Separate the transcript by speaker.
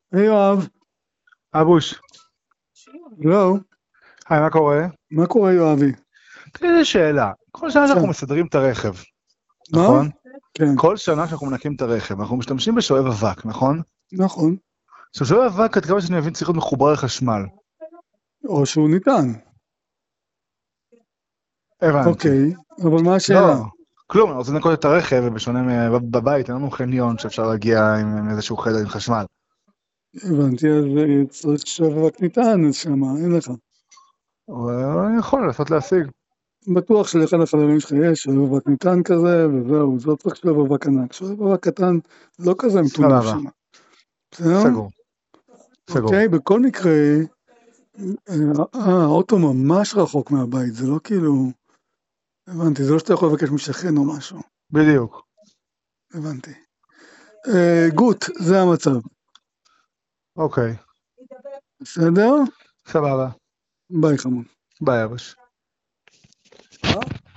Speaker 1: היי יואב,
Speaker 2: אבוש,
Speaker 1: לא,
Speaker 2: היי, מה קורה?
Speaker 1: מה קורה יואבי?
Speaker 2: תראי לי שאלה, כל שנה
Speaker 1: כן,
Speaker 2: שאנחנו מסדרים את הרכב,
Speaker 1: מה?
Speaker 2: נכון?
Speaker 1: כן,
Speaker 2: כל שנה שאנחנו מנקים את הרכב, אנחנו משתמשים בשואב אבק, נכון?
Speaker 1: נכון,
Speaker 2: עכשיו, שואב אבק, עד כמה שאני מבין, צריך להיות מחובר לחשמל.
Speaker 1: או שהוא ניתן,
Speaker 2: הבנתי.
Speaker 1: אוקיי, אבל מה השאלה?
Speaker 2: לא, כלום, אני רוצה לנקות את הרכב, ובשונה בבית, אין לנו חניון שאפשר להגיע עם איזשהו חדר עם חשמל.
Speaker 1: הבנתי, אז צריך שואב רק ניתן, אז שמה, אין לך.
Speaker 2: אבל אני יכול לנסות להשיג.
Speaker 1: בטוח שלאחד החברים שלך יש שואב רק ניתן כזה, וזהו, זה לא צריך שואב אבק ענק, שואב אבק קטן לא כזה מטונף
Speaker 2: סבבה,
Speaker 1: שם. בסדר?
Speaker 2: סגור, סגור.
Speaker 1: אוקיי, בכל מקרה, האוטו ממש רחוק מהבית, זה לא כאילו, הבנתי, זה לא שאתה יכול לבקש משכן או משהו,
Speaker 2: בדיוק.
Speaker 1: הבנתי. גוט, זה המצב.
Speaker 2: אוקיי,
Speaker 1: בסדר?
Speaker 2: סבבה.
Speaker 1: ביי חמוד.
Speaker 2: ביי, אבוש.